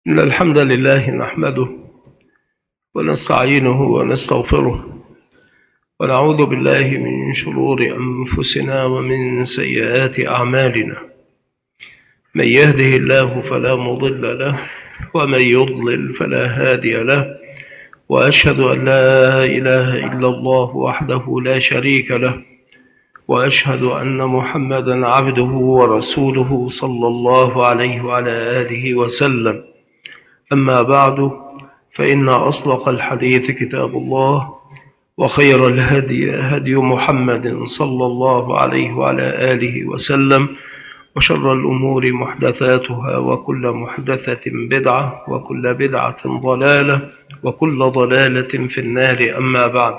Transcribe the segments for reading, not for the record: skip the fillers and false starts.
إن الحمد لله نحمده ونستعينه ونستغفره ونعوذ بالله من شرور أنفسنا ومن سيئات أعمالنا. من يهده الله فلا مضل له ومن يضلل فلا هادي له، وأشهد أن لا إله إلا الله وحده لا شريك له، وأشهد أن محمدا عبده ورسوله صلى الله عليه وعلى آله وسلم. أما بعد، فإن أصدق الحديث كتاب الله، وخير الهدي هدي محمد صلى الله عليه وعلى آله وسلم، وشر الأمور محدثاتها، وكل محدثة بدعة، وكل بدعة ضلالة، وكل ضلالة في النار. أما بعد،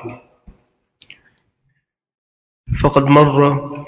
فقد مر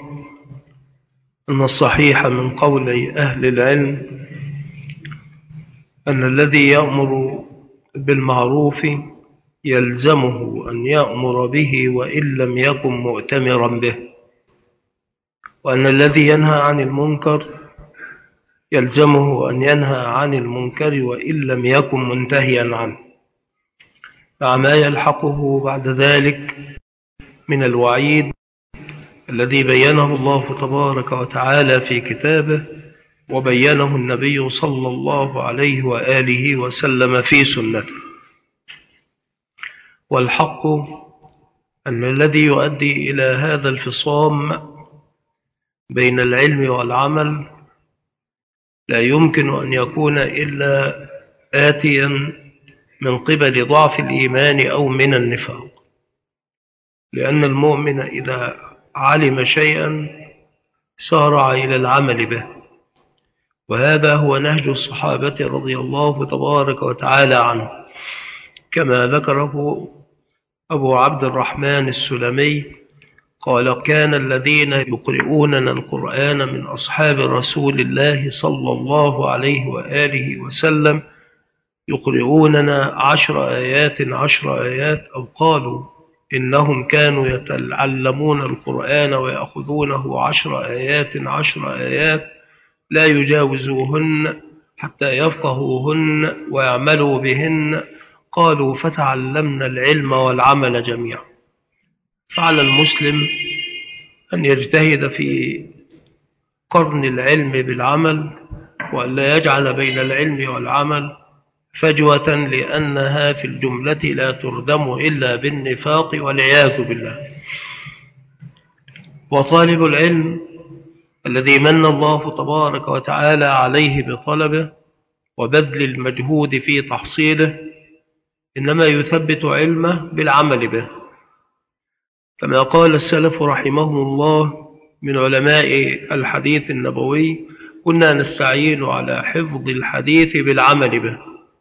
أن الصحيح من قول أهل العلم أن الذي يأمر بالمعروف يلزمه أن يأمر به وإن لم يكن مؤتمرا به، وأن الذي ينهى عن المنكر يلزمه أن ينهى عن المنكر وإن لم يكن منتهيا عنه، مع ما يلحقه بعد ذلك من الوعيد الذي بينه الله تبارك وتعالى في كتابه، وبينه النبي صلى الله عليه وآله وسلم في سنته. والحق أن الذي يؤدي إلى هذا الفصام بين العلم والعمل لا يمكن أن يكون إلا آتيا من قبل ضعف الإيمان أو من النفاق، لأن المؤمن إذا علم شيئا سارع إلى العمل به، وهذا هو نهج الصحابة رضي الله تبارك وتعالى عنه، كما ذكره أبو عبد الرحمن السلمي قال: كان الذين يقرؤوننا القرآن من أصحاب رسول الله صلى الله عليه وآله وسلم يقرؤوننا 10 آيات 10 آيات، أو قالوا إنهم كانوا يتعلمون القرآن ويأخذونه 10 آيات 10 آيات لا يجاوزوهن حتى يفقهوهن ويعملوا بهن. قالوا: فتعلمنا العلم والعمل جميعا. فعلى المسلم أن يجتهد في قرن العلم بالعمل، وأن لا يجعل بين العلم والعمل فجوة، لأنها في الجملة لا تردم إلا بالنفاق والعياذ بالله. وطالب العلم الذي من الله تبارك وتعالى عليه بطلبه وبذل المجهود في تحصيله إنما يثبت علمه بالعمل به، كما قال السلف رحمهم الله من علماء الحديث النبوي: كنا نستعين على حفظ الحديث بالعمل به.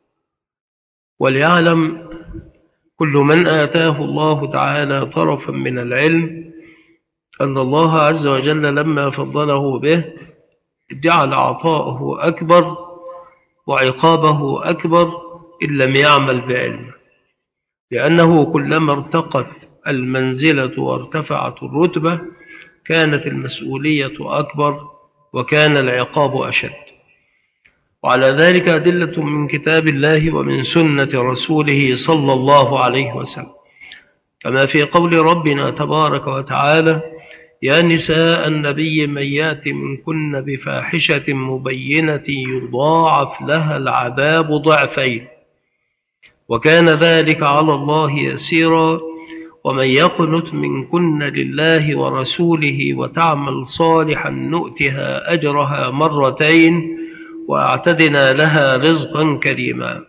وليعلم كل من آتاه الله تعالى طرفا من العلم أن الله عز وجل لما فضله به جعل عطاءه أكبر وعقابه أكبر إن لم يعمل بعلمه، لأنه كلما ارتقت المنزلة وارتفعت الرتبة كانت المسؤولية أكبر وكان العقاب أشد. وعلى ذلك أدلة من كتاب الله ومن سنة رسوله صلى الله عليه وسلم، كما في قول ربنا تبارك وتعالى: يا نساء النبي من يأت منكن بفاحشة مبينة يضاعف لها العذاب ضعفين وكان ذلك على الله يسيرا، ومن يقنت منكن لله ورسوله وتعمل صالحا نؤتها أجرها مرتين وأعتدنا لها رزقا كريما.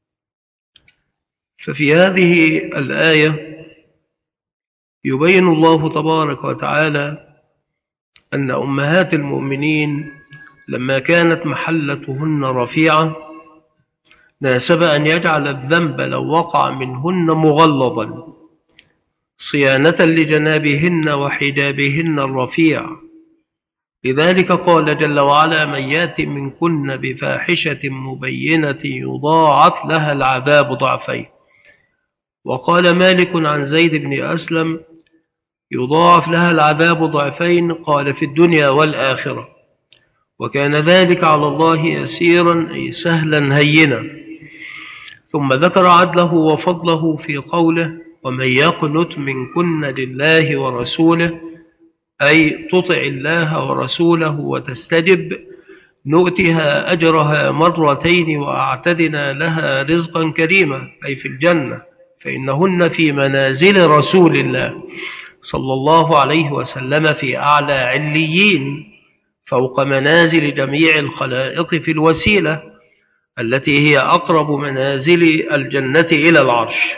ففي هذه الآية يبين الله تبارك وتعالى أن أمهات المؤمنين لما كانت محلتهن رفيعة ناسب أن يجعل الذنب لو وقع منهن مغلظا صيانة لجنابهن وحجابهن الرفيع. لذلك قال جل وعلا: من يأت منكن بفاحشة مبينة يضاعف لها العذاب ضعفين. وقال مالك عن زيد بن أسلم: يضاعف لها العذاب ضعفين، قال في الدنيا والآخرة. وكان ذلك على الله يسيرا أي سهلا هينا. ثم ذكر عدله وفضله في قوله: ومن يقنت منكن لله ورسوله، أي تطع الله ورسوله وتستجب، نؤتها أجرها مرتين وأعتدنا لها رزقا كريما، أي في الجنة، فإنهن في منازل رسول الله صلى الله عليه وسلم في أعلى عليين، فوق منازل جميع الخلائق في الوسيلة التي هي أقرب منازل الجنة إلى العرش.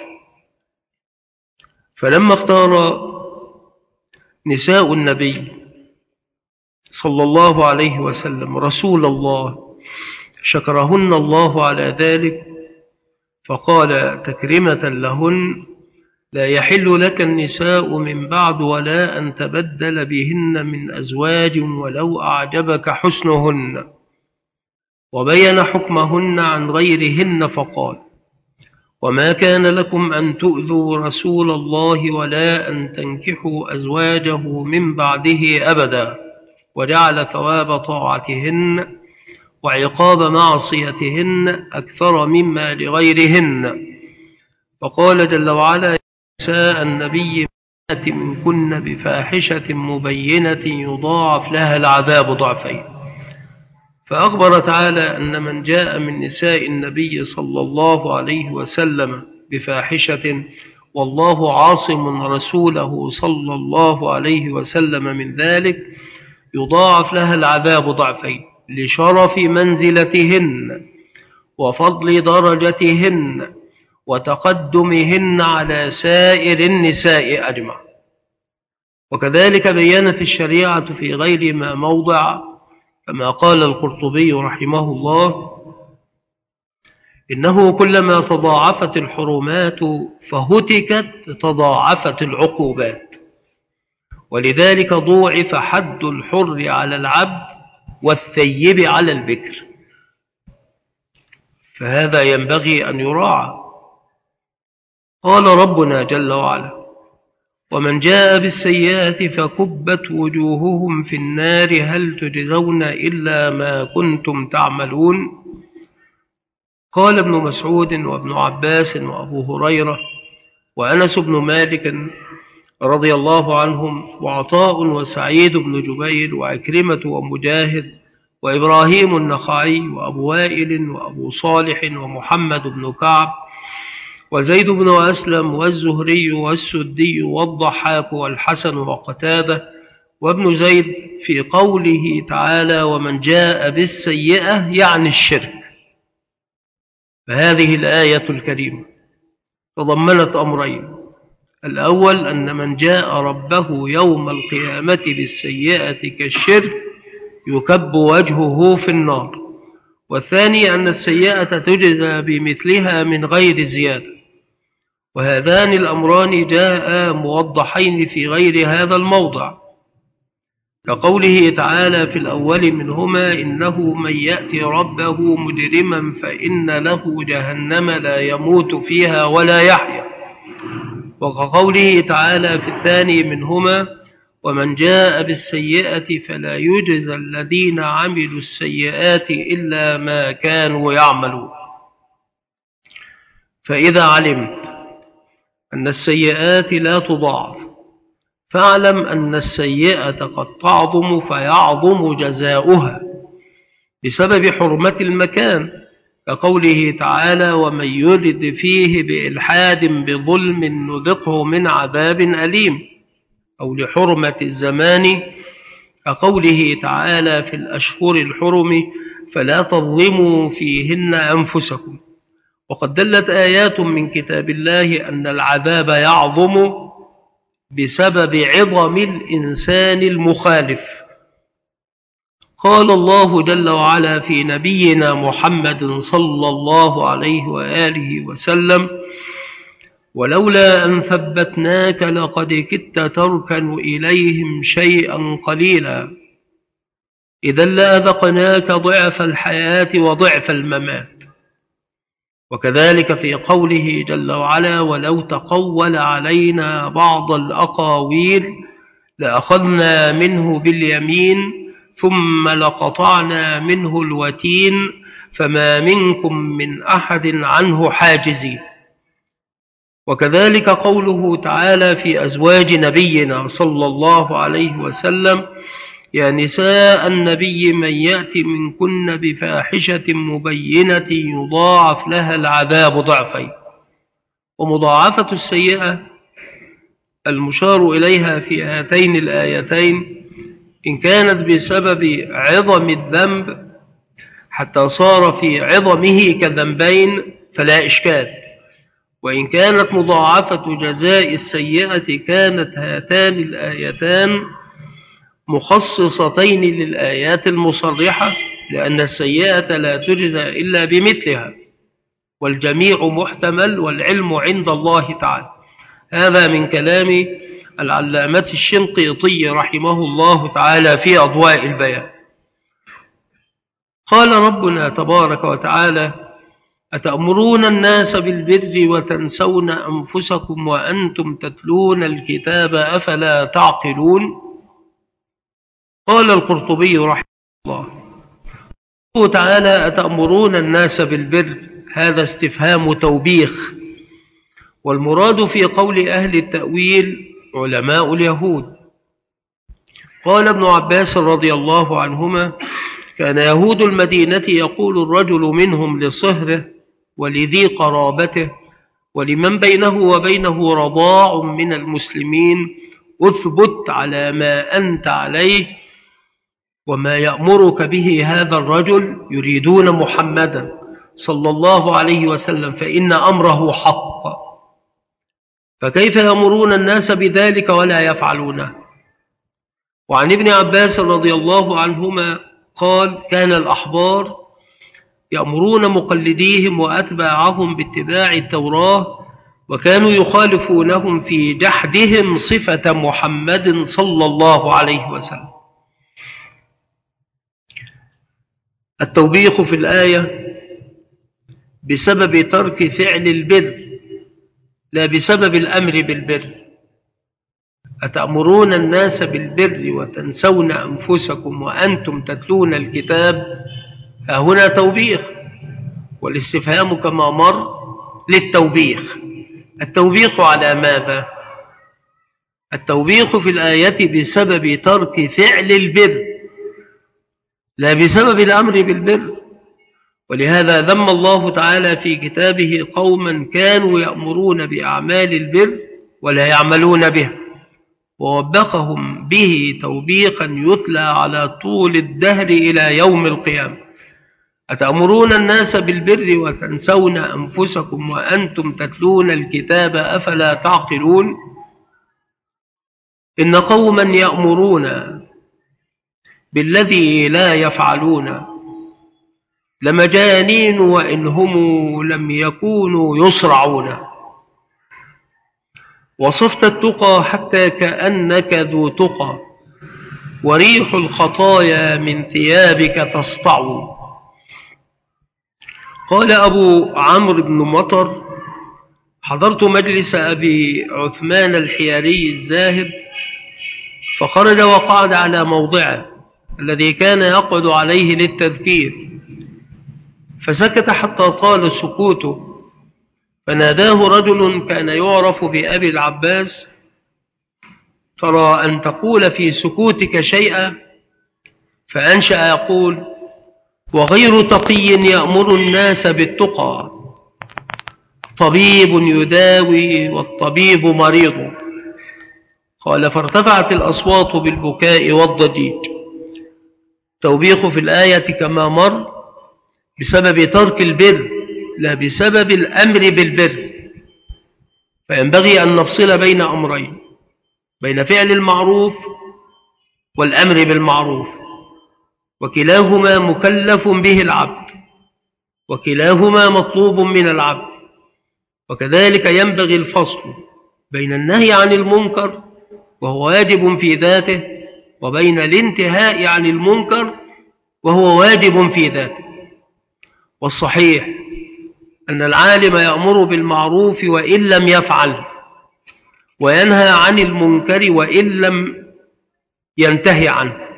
فلما اختار نساء النبي صلى الله عليه وسلم رسول الله شكرهن الله على ذلك، فقال تكرمة لهن: لا يحل لك النساء من بعد ولا أن تبدل بهن من أزواج ولو أعجبك حسنهن. وبين حكمهن عن غيرهن فقال: وما كان لكم أن تؤذوا رسول الله ولا أن تنكحوا أزواجه من بعده أبدا، وجعل ثواب طاعتهن وعقاب معصيتهن أكثر مما لغيرهن. فقال جل وعلا: نساء النبي منكن بفاحشة مبينة يضاعف لها العذاب ضعفين. فأخبر تعالى أن من جاء من نساء النبي صلى الله عليه وسلم بفاحشة والله عاصم رسوله صلى الله عليه وسلم من ذلك يضاعف لها العذاب ضعفين، لشرف منزلتهن وفضل درجتهن وتقدمهن على سائر النساء أجمع. وكذلك بيّنت الشريعة في غير ما موضع، كما قال القرطبي رحمه الله: إنه كلما تضاعفت الحرمات فهتكت تضاعفت العقوبات، ولذلك ضوعف حد الحر على العبد والثيب على البكر، فهذا ينبغي أن يراعى. قال ربنا جل وعلا: ومن جاء بالسيئة فكبت وجوههم في النار هل تجزون إلا ما كنتم تعملون. قال ابن مسعود وابن عباس وأبو هريرة وأنس بن مالك رضي الله عنهم وعطاء وسعيد بن جبير وعكرمة ومجاهد وإبراهيم النخعي وأبو وائل وأبو صالح ومحمد بن كعب وزيد بن أسلم والزهري والسدي والضحاك والحسن وقتادة وابن زيد في قوله تعالى: ومن جاء بالسيئة يعني الشرك. فهذه الآية الكريمة تضمنت أمرين: الأول أن من جاء ربه يوم القيامة بالسيئة كالشرك يكب وجهه في النار، والثاني أن السيئة تجزى بمثلها من غير زيادة. وهذان الأمران جاء موضحين في غير هذا الموضع، كقوله تعالى في الأول منهما: إنه من يأتي ربه مجرما فإن له جهنم لا يموت فيها ولا يحيا، وكقوله تعالى في الثاني منهما: ومن جاء بالسيئة فلا يجزى الذين عملوا السيئات إلا ما كانوا يعملون. فإذا علمت أن السيئات لا تضاعف فاعلم أن السيئة قد تعظم فيعظم جزاؤها بسبب حرمة المكان، كقوله تعالى: ومن يرد فيه بإلحاد بظلم نذقه من عذاب أليم، أو لحرمة الزمان، كقوله تعالى في الأشهر الحرم: فلا تظلموا فيهن أنفسكم. وقد دلت آيات من كتاب الله أن العذاب يعظم بسبب عظم الإنسان المخالف. قال الله جل وعلا في نبينا محمد صلى الله عليه وآله وسلم: ولولا أن ثبتناك لقد كدت تركن إليهم شيئا قليلا إذا لأذقناك ضعف الحياة وضعف الممات. وكذلك في قوله جل وعلا: ولو تقول علينا بعض الأقاويل لأخذنا منه باليمين ثم لقطعنا منه الوتين فما منكم من أحد عنه حاجزين. وكذلك قوله تعالى في أزواج نبينا صلى الله عليه وسلم: يا نساء النبي من يأتي منكن بفاحشة مبينة يضاعف لها العذاب ضعفين. ومضاعفة السيئة المشار إليها في هاتين الآيتين إن كانت بسبب عظم الذنب حتى صار في عظمه كذنبين فلا إشكال، وإن كانت مضاعفة جزاء السيئة كانت هاتان الآيتان مخصصتين للآيات المصرحة، لأن السيئة لا تجزى إلا بمثلها، والجميع محتمل والعلم عند الله تعالى. هذا من كلام العلامة الشنقيطي رحمه الله تعالى في أضواء البيان. قال ربنا تبارك وتعالى: أتأمرون الناس بالبر وتنسون أنفسكم وأنتم تتلون الكتاب أفلا تعقلون؟ قال القرطبي رحمه الله تعالى: أتأمرون الناس بالبر، هذا استفهام توبيخ، والمراد في قول أهل التأويل علماء اليهود. قال ابن عباس رضي الله عنهما: كان يهود المدينة يقول الرجل منهم لصهره ولذي قرابته ولمن بينه وبينه رضاع من المسلمين: اثبت على ما أنت عليه وما يأمرك به هذا الرجل، يريدون محمدا صلى الله عليه وسلم، فإن أمره حق. فكيف يأمرون الناس بذلك ولا يفعلونه؟ وعن ابن عباس رضي الله عنهما قال: كان الأحبار يأمرون مقلديهم وأتباعهم باتباع التوراة، وكانوا يخالفونهم في جحدهم صفة محمد صلى الله عليه وسلم. التوبيخ في الآية بسبب ترك فعل البر لا بسبب الأمر بالبر. أتأمرون الناس بالبر وتنسون أنفسكم وأنتم تتلون الكتاب، هنا توبيخ، والاستفهام كما مر للتوبيخ. التوبيخ على ماذا؟ التوبيخ في الآية بسبب ترك فعل البر لا بسبب الأمر بالبر. ولهذا ذم الله تعالى في كتابه قوما كانوا يأمرون بأعمال البر ولا يعملون به، ووبخهم به توبيخا يتلى على طول الدهر إلى يوم القيامة. أتأمرون الناس بالبر وتنسون أنفسكم وأنتم تتلون الكتاب أفلا تعقلون؟ إن قوما يأمرون بالذي لا يفعلون لمجانين وإن هم لم يكونوا يصرعون. وصفت التقى حتى كأنك ذو تقى، وريح الخطايا من ثيابك تسطع. قال أبو عمرو بن مطر: حضرت مجلس أبي عثمان الحياري الزاهد، فخرج وقعد على موضعه الذي كان يقعد عليه للتذكير، فسكت حتى طال سكوته، فناداه رجل كان يعرف بأبي العباس: ترى أن تقول في سكوتك شيئا؟ فأنشأ يقول: وغير تقي يأمر الناس بالتقى، طبيب يداوي والطبيب مريض. قال: فارتفعت الأصوات بالبكاء والضجيج. توبيخ في الآية كما مر بسبب ترك البر لا بسبب الأمر بالبر. فينبغي أن نفصل بين أمرين: بين فعل المعروف والأمر بالمعروف، وكلاهما مكلف به العبد، وكلاهما مطلوب من العبد. وكذلك ينبغي الفصل بين النهي عن المنكر وهو واجب في ذاته، وبين الانتهاء عن المنكر وهو واجب في ذاته. والصحيح أن العالم يأمر بالمعروف وإن لم يفعل، وينهى عن المنكر وإن لم ينتهي عنه،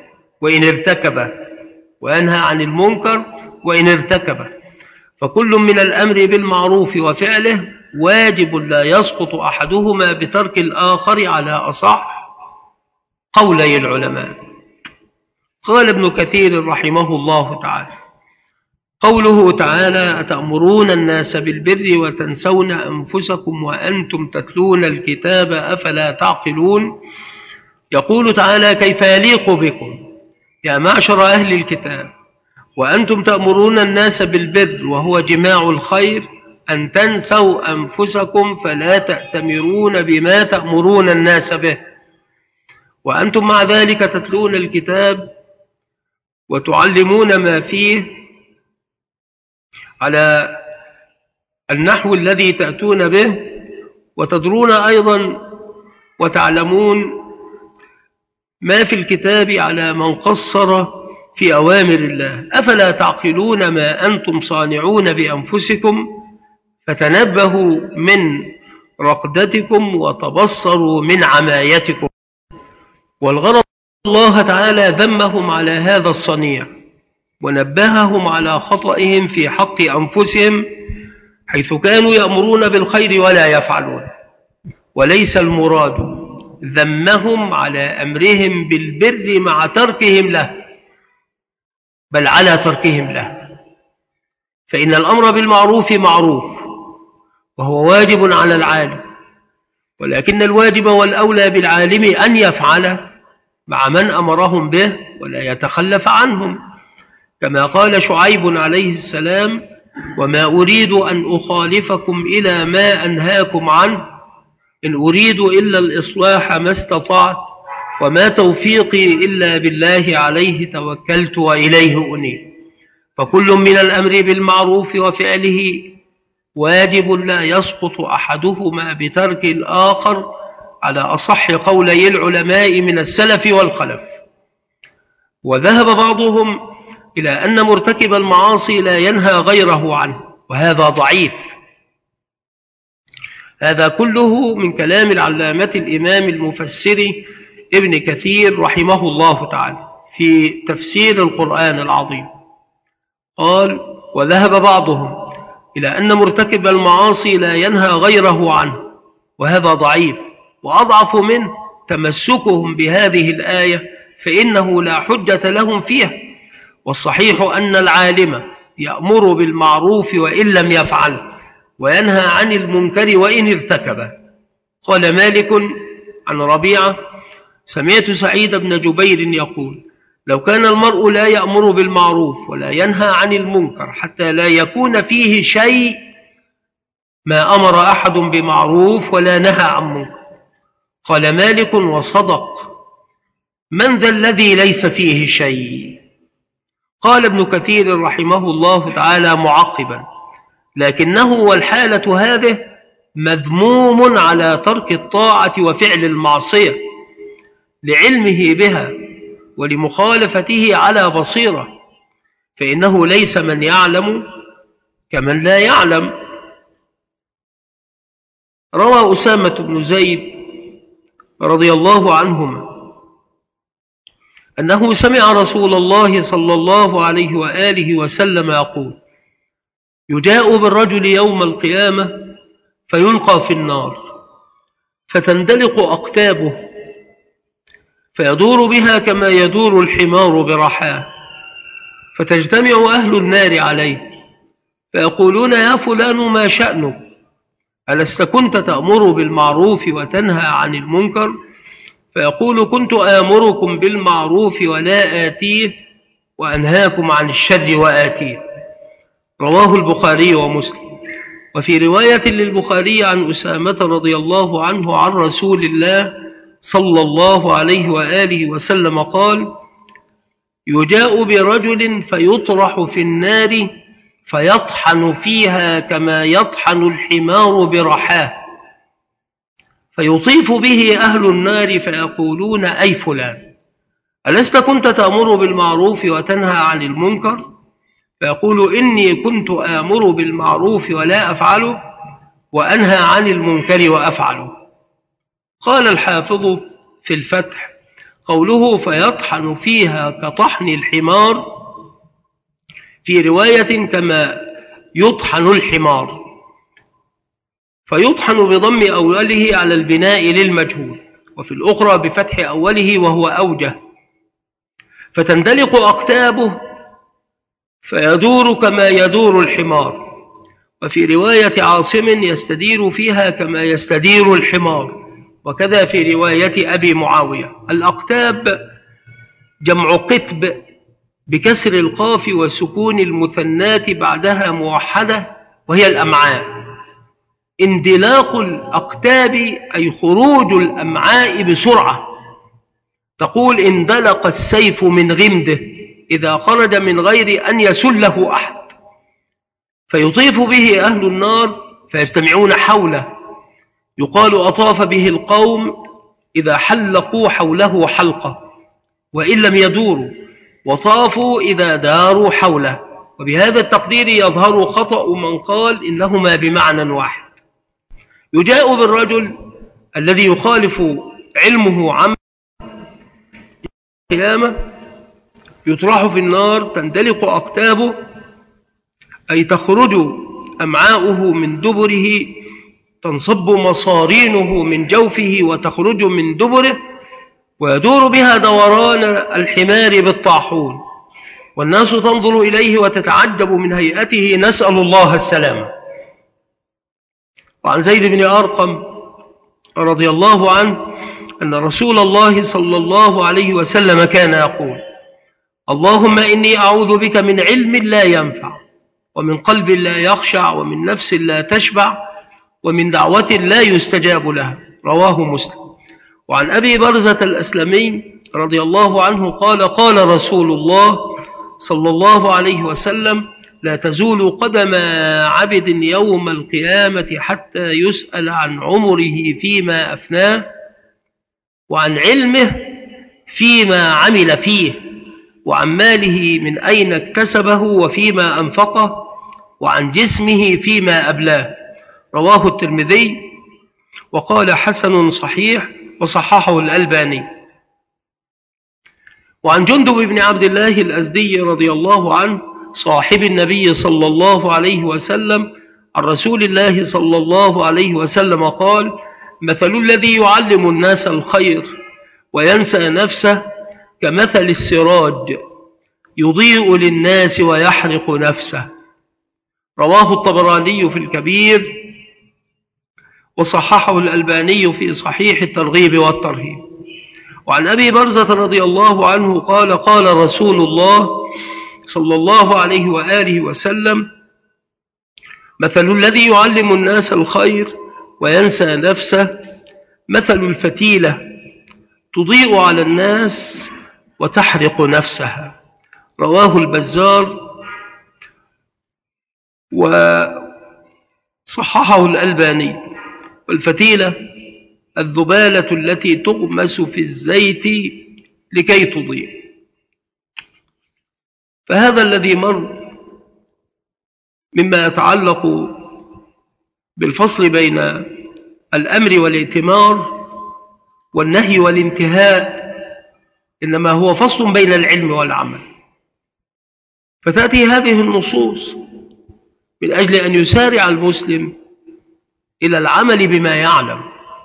وإن ارتكبه، وينهى عن المنكر وإن ارتكبه. فكل من الأمر بالمعروف وفعله واجب لا يسقط أحدهما بترك الآخر على أصح قولي العلماء. قال ابن كثير رحمه الله تعالى: قوله تعالى: أتأمرون الناس بالبر وتنسون أنفسكم وأنتم تتلون الكتاب أفلا تعقلون. يقول تعالى: كيف يليق بكم يا معشر أهل الكتاب وأنتم تأمرون الناس بالبر وهو جماع الخير أن تنسوا أنفسكم فلا تأتمرون بما تأمرون الناس به، وأنتم مع ذلك تتلون الكتاب وتعلمون ما فيه على النحو الذي تأتون به، وتدرون أيضا وتعلمون ما في الكتاب على من قصر في أوامر الله. أفلا تعقلون ما أنتم صانعون بأنفسكم فتنبهوا من رقدتكم وتبصروا من عمايتكم. والغرض الله تعالى ذمهم على هذا الصنيع ونبههم على خطئهم في حق أنفسهم، حيث كانوا يأمرون بالخير ولا يفعلون. وليس المراد ذمهم على أمرهم بالبر مع تركهم له، بل على تركهم له. فإن الأمر بالمعروف معروف وهو واجب على العالم، ولكن الواجب والأولى بالعالم أن يفعله مع من أمرهم به ولا يتخلف عنهم، كما قال شعيب عليه السلام: وما أريد أن أخالفكم إلى ما أنهاكم عنه إن أريد إلا الإصلاح ما استطعت وما توفيقي إلا بالله عليه توكلت وإليه أنيب. فكل من الأمر بالمعروف وفعله واجب لا يسقط أحدهما بترك الآخر على أصح قولي العلماء من السلف والخلف. وذهب بعضهم إلى أن مرتكب المعاصي لا ينهى غيره عنه، وهذا ضعيف. هذا كله من كلام العلامة الإمام المفسر ابن كثير رحمه الله تعالى في تفسير القرآن العظيم. قال: وذهب بعضهم إلى أن مرتكب المعاصي لا ينهى غيره عنه، وهذا ضعيف. وأضعف منه تمسكهم بهذه الآية، فإنه لا حجة لهم فيها. والصحيح أن العالم يأمر بالمعروف وإن لم يفعل، وينهى عن المنكر وإن ارتكبه. قال مالك عن ربيعة: سمعت سعيد بن جبير يقول: لو كان المرء لا يأمر بالمعروف ولا ينهى عن المنكر حتى لا يكون فيه شيء ما أمر أحد بمعروف ولا نهى عن منكر. قال مالك: وصدق، من ذا الذي ليس فيه شيء؟ قال ابن كثير رحمه الله تعالى معقبا: لكنه والحالة هذه مذموم على ترك الطاعة وفعل المعصية لعلمه بها ولمخالفته على بصيرة، فإنه ليس من يعلم كمن لا يعلم. روى أسامة بن زيد رضي الله عنهما أنه سمع رسول الله صلى الله عليه وآله وسلم يقول: يجاء بالرجل يوم القيامة فيلقى في النار فتندلق أقتابه فيدور بها كما يدور الحمار برحاه، فتجتمع أهل النار عليه فيقولون: يا فلان ما شأنك؟ ألست كنت تأمر بالمعروف وتنهى عن المنكر؟ فيقول: كنت آمركم بالمعروف ولا آتيه وأنهاكم عن الشر وآتيه. رواه البخاري ومسلم. وفي رواية للبخاري عن أسامة رضي الله عنه عن رسول الله صلى الله عليه وآله وسلم قال: يجاء برجل فيطرح في النار فيطحن فيها كما يطحن الحمار برحاه، فيطيف به أهل النار فيقولون: أي فلان، ألست كنت تأمر بالمعروف وتنهى عن المنكر؟ فيقول: إني كنت آمر بالمعروف ولا أفعله، وأنهى عن المنكر وأفعله. قال الحافظ في الفتح: قوله فيطحن فيها كطحن الحمار، في رواية كما يطحن الحمار، فيطحن بضم أوله على البناء للمجهول، وفي الأخرى بفتح أوله وهو أوجه، فتندلق أقتابه فيدور كما يدور الحمار. وفي رواية عاصم يستدير فيها كما يستدير الحمار، وكذا في رواية أبي معاوية. الأقتاب جمع قتب بكسر القاف وسكون المثنات بعدها موحدة، وهي الأمعاء. اندلاق الأقتاب أي خروج الأمعاء بسرعة، تقول اندلق السيف من غمده إذا خرج من غير أن يسله أحد، فيطيف به أهل النار فيجتمعون حوله، يقال أطاف به القوم إذا حلقوا حوله حلقة وإن لم يدوروا، وطافوا إذا داروا حوله. وبهذا التقدير يظهر خطأ من قال إنهما بمعنى واحد. يجاء بالرجل الذي يخالف علمه عن القيامة، يطرح في النار، تندلق أقتابه أي تخرج أمعاؤه من دبره، تنصب مصارينه من جوفه وتخرج من دبره، ويدور بها دوران الحمار بالطاحون، والناس تنظر إليه وتتعجب من هيئته، نسأل الله السلامة. وعن زيد بن أرقم رضي الله عنه أن رسول الله صلى الله عليه وسلم كان يقول: اللهم إني أعوذ بك من علم لا ينفع، ومن قلب لا يخشع، ومن نفس لا تشبع، ومن دعوة لا يستجاب لها. رواه مسلم. وعن أبي برزة الأسلمي رضي الله عنه قال: قال رسول الله صلى الله عليه وسلم: لا تزول قدم عبد يوم القيامة حتى يسأل عن عمره فيما أفناه، وعن علمه فيما عمل فيه، وعن ماله من أين اكتسبه وفيما أنفقه، وعن جسمه فيما أبلاه. رواه الترمذي وقال حسن صحيح، وصححه الألباني. وعن جندب بن عبد الله الأزدي رضي الله عنه صاحب النبي صلى الله عليه وسلم عن رسول الله صلى الله عليه وسلم قال: مثل الذي يعلم الناس الخير وينسى نفسه كمثل السراج يضيء للناس ويحرق نفسه. رواه الطبراني في الكبير، وصححه الألباني في صحيح الترغيب والترهيب. وعن أبي برزة رضي الله عنه قال: قال رسول الله صلى الله عليه وآله وسلم: مثل الذي يعلم الناس الخير وينسى نفسه مثل الفتيلة تضيء على الناس وتحرق نفسها. رواه البزار وصححه الألباني. والفتيلة الذبالة التي تغمس في الزيت لكي تضيء. فهذا الذي مر مما يتعلق بالفصل بين الأمر والائتمار والنهي والانتهاء إنما هو فصل بين العلم والعمل. فتأتي هذه النصوص من أجل أن يسارع المسلم إلى العمل بما يعلم،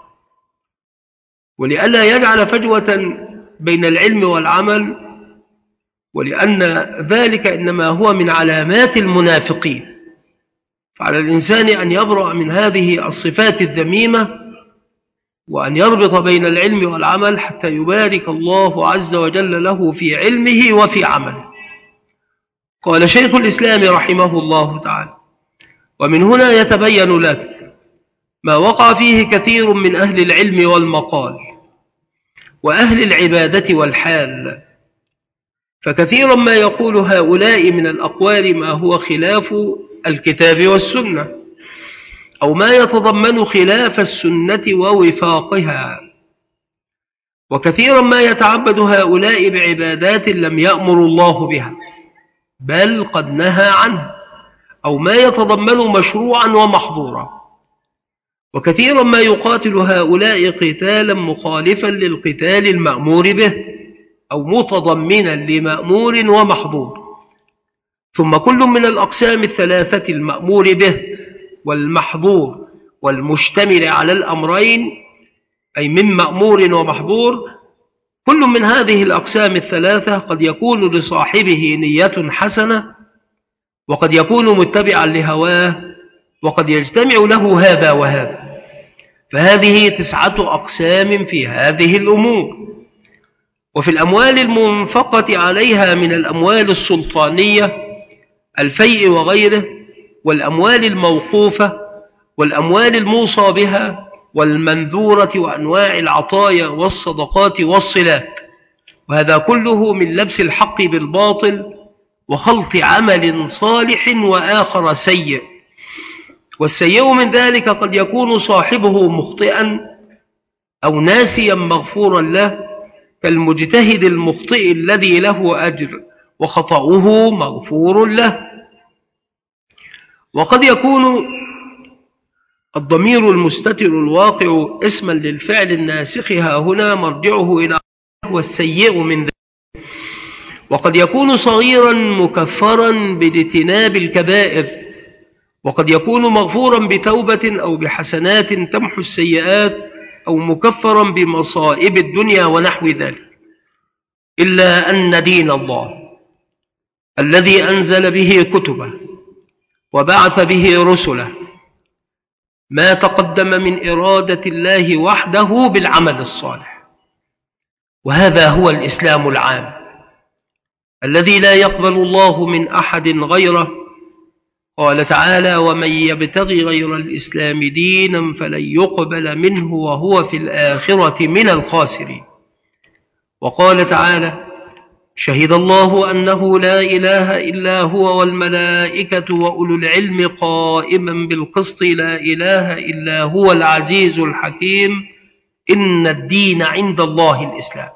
ولئلا يجعل فجوة بين العلم والعمل، ولأن ذلك إنما هو من علامات المنافقين. فعلى الإنسان أن يبرأ من هذه الصفات الذميمة، وأن يربط بين العلم والعمل حتى يبارك الله عز وجل له في علمه وفي عمله. قال شيخ الإسلام رحمه الله تعالى: ومن هنا يتبين لك ما وقع فيه كثير من أهل العلم والمقال وأهل العبادة والحال. فكثيرا ما يقول هؤلاء من الأقوال ما هو خلاف الكتاب والسنة، أو ما يتضمن خلاف السنة ووفاقها. وكثيرا ما يتعبد هؤلاء بعبادات لم يأمر الله بها بل قد نهى عنها، أو ما يتضمن مشروعا ومحظورا. وكثيرا ما يقاتل هؤلاء قتالا مخالفا للقتال المأمور به، أو متضمنا لمأمور ومحظور. ثم كل من الأقسام الثلاثة المأمور به والمحظور والمشتمل على الأمرين، أي من مأمور ومحظور، كل من هذه الأقسام الثلاثة قد يكون لصاحبه نية حسنة، وقد يكون متبعا لهواه، وقد يجتمع له هذا وهذا. فهذه 9 أقسام في هذه الأمور. وفي الأموال المنفقة عليها من الأموال السلطانية الفيء وغيره، والأموال الموقوفة، والأموال الموصى بها، والمنذورة، وأنواع العطايا والصدقات والصلات، وهذا كله من لبس الحق بالباطل وخلط عمل صالح وآخر سيء. والسيء من ذلك قد يكون صاحبه مخطئا أو ناسيا مغفورا له، كالمجتهد المخطئ الذي له أجر وخطأه مغفور له. وقد يكون الضمير المستتر الواقع اسما للفعل الناسخ هنا مرجعه إلى والسيء من ذلك. وقد يكون صغيرا مكفرا باجتناب الكبائر، وقد يكون مغفورا بتوبة أو بحسنات تمحو السيئات، أو مكفرا بمصائب الدنيا ونحو ذلك. إلا أن دين الله الذي أنزل به كتبه وبعث به رسله ما تقدم من إرادة الله وحده بالعمل الصالح، وهذا هو الإسلام العام الذي لا يقبل الله من أحد غيره. قال تعالى: ومن يبتغي غير الإسلام دينا فلن يقبل منه وهو في الآخرة من الخاسرين. وقال تعالى: شهد الله أنه لا إله إلا هو والملائكة وأولو العلم قائما بالقسط لا إله إلا هو العزيز الحكيم إن الدين عند الله الإسلام.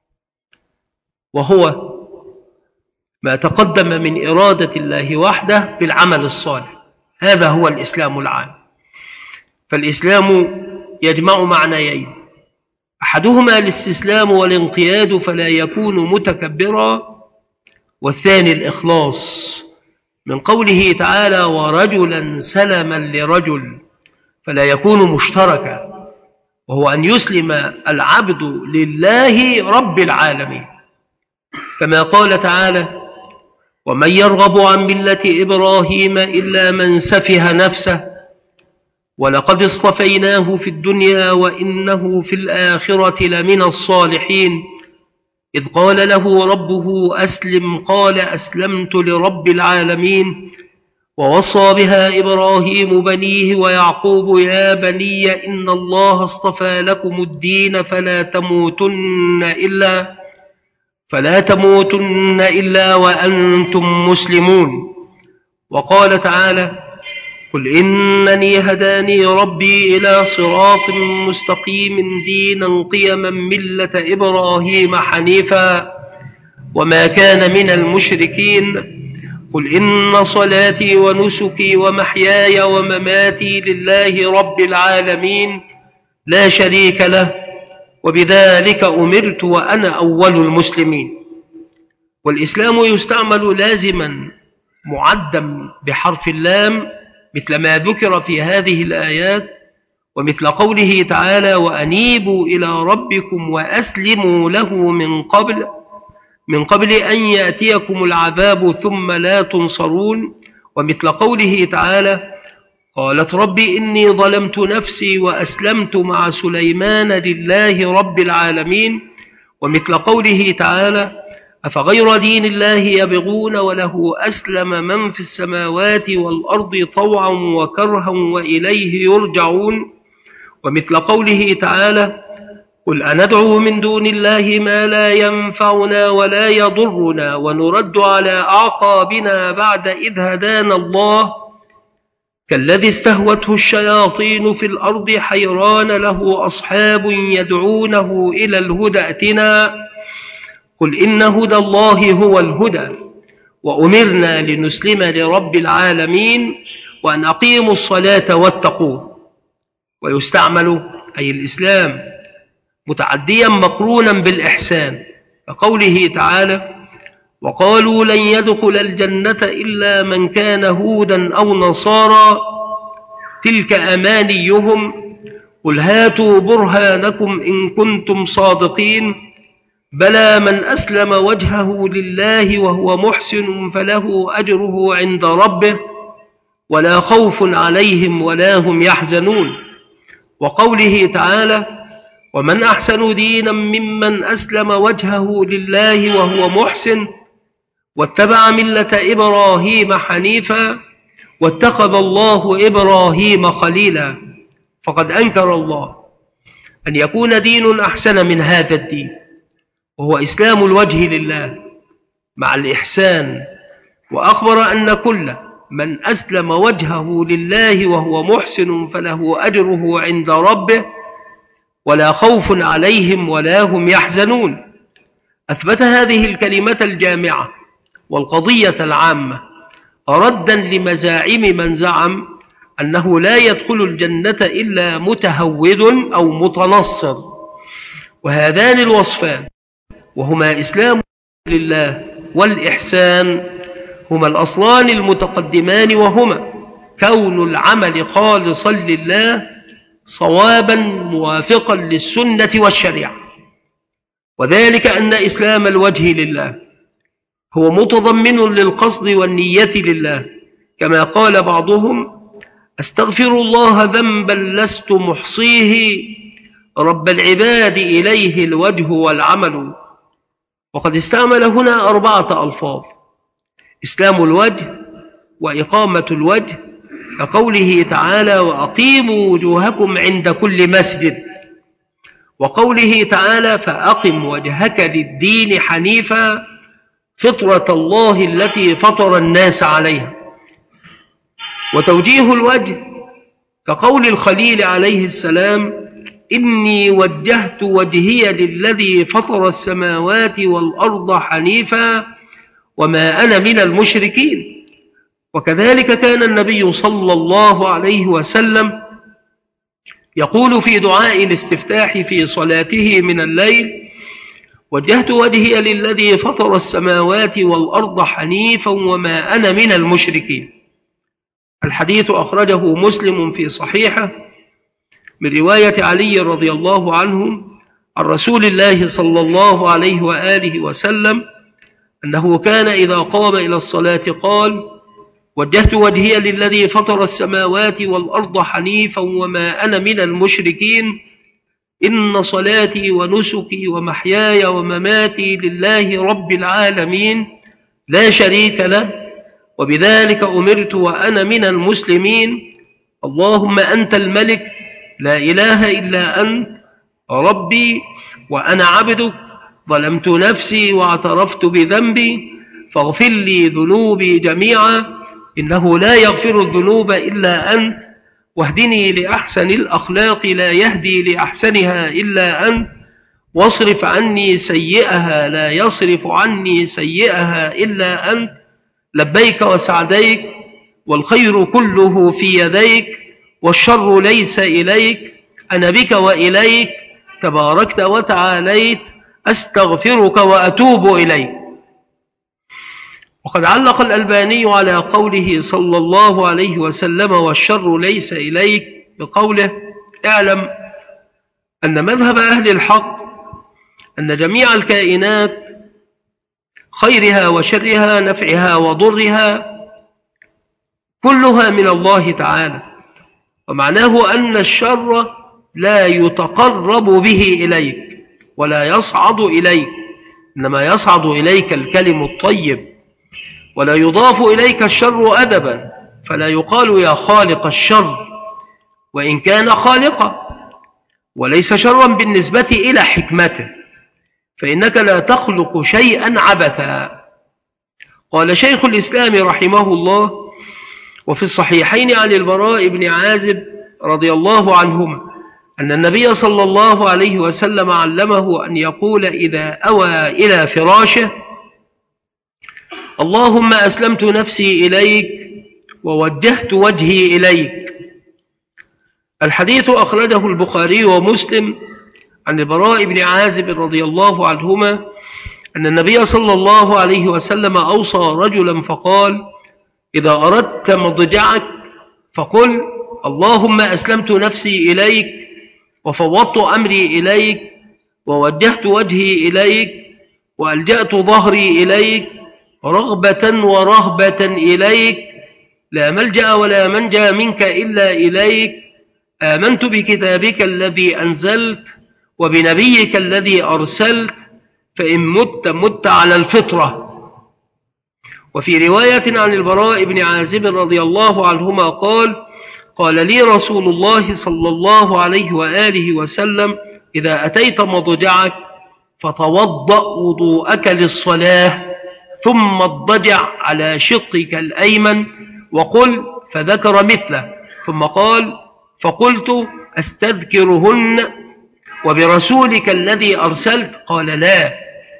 وهو ما تقدم من إرادة الله وحده بالعمل الصالح، هذا هو الإسلام العام. فالإسلام يجمع معنيين: أحدهما الاستسلام والانقياد فلا يكون متكبرا، والثاني الإخلاص، من قوله تعالى: ورجلا سلما لرجل، فلا يكون مشتركا، وهو أن يسلم العبد لله رب العالمين، كما قال تعالى: ومن يرغب عن ملة إبراهيم إلا من سفه نفسه ولقد اصطفيناه في الدنيا وإنه في الآخرة لمن الصالحين إذ قال له ربه أسلم قال أسلمت لرب العالمين ووصى بها إبراهيم بنيه ويعقوب يا بني إن الله اصطفى لكم الدين فلا تموتن إلا وأنتم مسلمون. وقال تعالى: قل إنني هداني ربي إلى صراط مستقيم دينا قيما ملة إبراهيم حنيفا وما كان من المشركين قل إن صلاتي ونسكي ومحياي ومماتي لله رب العالمين لا شريك له وبذلك أمرت وأنا أول المسلمين. والإسلام يستعمل لازما معدا بحرف اللام مثل ما ذكر في هذه الآيات، ومثل قوله تعالى: وأنيبوا إلى ربكم وأسلموا له من قبل أن يأتيكم العذاب ثم لا تنصرون، ومثل قوله تعالى: قالت رب إني ظلمت نفسي وأسلمت مع سليمان لله رب العالمين، ومثل قوله تعالى: أفغير دين الله يبغون وله أسلم من في السماوات والأرض طوعا وكرها وإليه يرجعون، ومثل قوله تعالى: قل أندعو من دون الله ما لا ينفعنا ولا يضرنا ونرد على أعقابنا بعد إذ هدانا الله كالذي استهوته الشياطين في الأرض حيران له أصحاب يدعونه إلى الهدى ائتنا قل إن هدى الله هو الهدى وأمرنا لنسلم لرب العالمين وأن أقيموا الصلاة واتقوه. ويستعمل أي الإسلام متعديا مقرونا بالإحسان كقوله تعالى: وقالوا لن يدخل الجنة إلا من كان هودا أو نصارى تلك أمانيهم قل هاتوا برهانكم إن كنتم صادقين بلى من أسلم وجهه لله وهو محسن فله أجره عند ربه ولا خوف عليهم ولا هم يحزنون. وقوله تعالى: ومن أحسن دينا ممن أسلم وجهه لله وهو محسن واتبع ملة إبراهيم حنيفا واتخذ الله إبراهيم خليلا. فقد أنكر الله أن يكون دين أحسن من هذا الدين، وهو إسلام الوجه لله مع الإحسان، وأخبر أن كل من أسلم وجهه لله وهو محسن فله أجره عند ربه ولا خوف عليهم ولا هم يحزنون. أثبت هذه الكلمة الجامعة والقضية العامة ردا لمزاعم من زعم أنه لا يدخل الجنة إلا متهود أو متنصر، وهذان الوصفان وهما إسلام لله والإحسان هما الأصلان المتقدمان، وهما كون العمل خالصا لله صوابا موافقا للسنة والشريعة، وذلك أن إسلام الوجه لله هو متضمن للقصد والنية لله، كما قال بعضهم: أستغفر الله ذنبا لست محصيه رب العباد إليه الوجه والعمل. وقد استعمل هنا 4 ألفاظ: إسلام الوجه وإقامة الوجه، كقوله تعالى: وأقيموا وجوهكم عند كل مسجد، وقوله تعالى: فأقم وجهك للدين حنيفا فطرة الله التي فطر الناس عليها. وتوجيه الوجه كقول الخليل عليه السلام: إني وجهت وجهي للذي فطر السماوات والأرض حنيفا وما أنا من المشركين. وكذلك كان النبي صلى الله عليه وسلم يقول في دعاء الاستفتاح في صلاته من الليل: وجهت وجهي للذي فطر السماوات والأرض حنيفا وما أنا من المشركين. الحديث أخرجه مسلم في صحيحه من رواية علي رضي الله عنه عن رسول الله صلى الله عليه وآله وسلم أنه كان إذا قام إلى الصلاة قال: وجهت وجهي للذي فطر السماوات والأرض حنيفا وما أنا من المشركين إن صلاتي ونسكي ومحياي ومماتي لله رب العالمين لا شريك له وبذلك أمرت وأنا من المسلمين اللهم أنت الملك لا إله إلا أنت ربي وأنا عبدك ظلمت نفسي واعترفت بذنبي فاغفر لي ذنوبي جميعا إنه لا يغفر الذنوب إلا أنت واهدني لأحسن الأخلاق لا يهدي لأحسنها إلا أنت واصرف عني سيئها لا يصرف عني سيئها إلا أنت لبيك وسعديك والخير كله في يديك والشر ليس إليك أنا بك وإليك تباركت وتعاليت أستغفرك وأتوب إليك. وقد علق الألباني على قوله صلى الله عليه وسلم والشر ليس إليك بقوله: اعلم أن مذهب أهل الحق أن جميع الكائنات خيرها وشرها نفعها وضرها كلها من الله تعالى، ومعناه أن الشر لا يتقرب به إليك ولا يصعد إليك، إنما يصعد إليك الكلم الطيب، ولا يضاف إليك الشر أدبا فلا يقال يا خالق الشر وإن كان خالقا، وليس شرا بالنسبة إلى حكمته فإنك لا تخلق شيئا عبثا. قال شيخ الإسلام رحمه الله: وفي الصحيحين عن البراء بن عازب رضي الله عنهما أن النبي صلى الله عليه وسلم علمه أن يقول إذا أوى إلى فراشه: اللهم أسلمت نفسي إليك ووجهت وجهي إليك. الحديث أخرجه البخاري ومسلم عن البراء بن عازب رضي الله عنهما أن النبي صلى الله عليه وسلم أوصى رجلا فقال: إذا أردت مضجعك فقل: اللهم أسلمت نفسي إليك وفوضت أمري إليك ووجهت وجهي إليك وألجأت ظهري إليك رغبة ورهبة إليك، لا ملجأ ولا منجا منك إلا إليك، آمنت بكتابك الذي أنزلت وبنبيك الذي أرسلت، فإن مت على الفطرة. وفي رواية عن البراء بن عازب رضي الله عنهما قال لي رسول الله صلى الله عليه وآله وسلم: إذا أتيت مضجعك فتوضأ وضوءك للصلاة ثم اضطجع على شقك الأيمن وقل، فذكر مثله، ثم قال: فقلت: أستذكرهن وبرسولك الذي أرسلت؟ قال: لا،